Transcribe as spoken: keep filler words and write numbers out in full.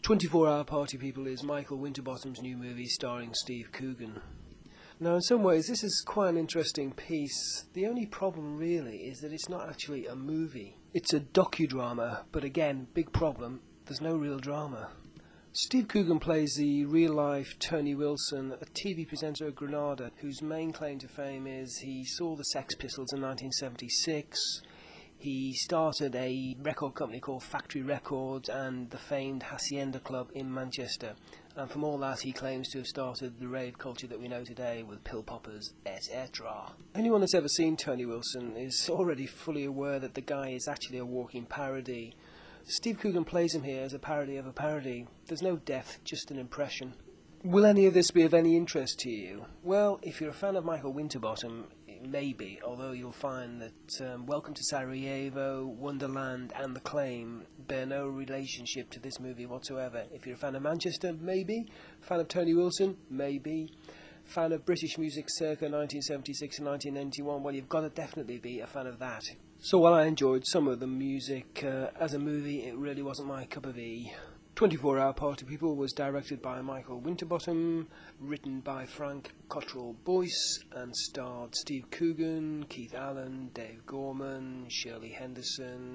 twenty-four hour Party People is Michael Winterbottom's new movie starring Steve Coogan. Now, in some ways, this is quite an interesting piece. The only problem, really, is that it's not actually a movie. It's a docudrama, but again, big problem, there's no real drama. Steve Coogan plays the real-life Tony Wilson, a T V presenter at Granada, whose main claim to fame is he saw the Sex Pistols in nineteen seventy-six, he started a record company called Factory Records and the famed Hacienda Club in Manchester. And from all that, he claims to have started the rave culture that we know today with pill poppers, et cetera. Anyone that's ever seen Tony Wilson is already fully aware that the guy is actually a walking parody. Steve Coogan plays him here as a parody of a parody. There's no depth, just an impression. Will any of this be of any interest to you? Well, if you're a fan of Michael Winterbottom, maybe, although you'll find that um, Welcome to Sarajevo, Wonderland and The Claim bear no relationship to this movie whatsoever. If you're a fan of Manchester, maybe. Fan of Tony Wilson, maybe. Fan of British music circa nineteen seventy-six and nineteen ninety-one, well, you've got to definitely be a fan of that. So while I enjoyed some of the music, uh, as a movie, it really wasn't my cup of tea. twenty-four hour Party People was directed by Michael Winterbottom, written by Frank Cottrell Boyce, and starred Steve Coogan, Keith Allen, Dave Gorman, Shirley Henderson,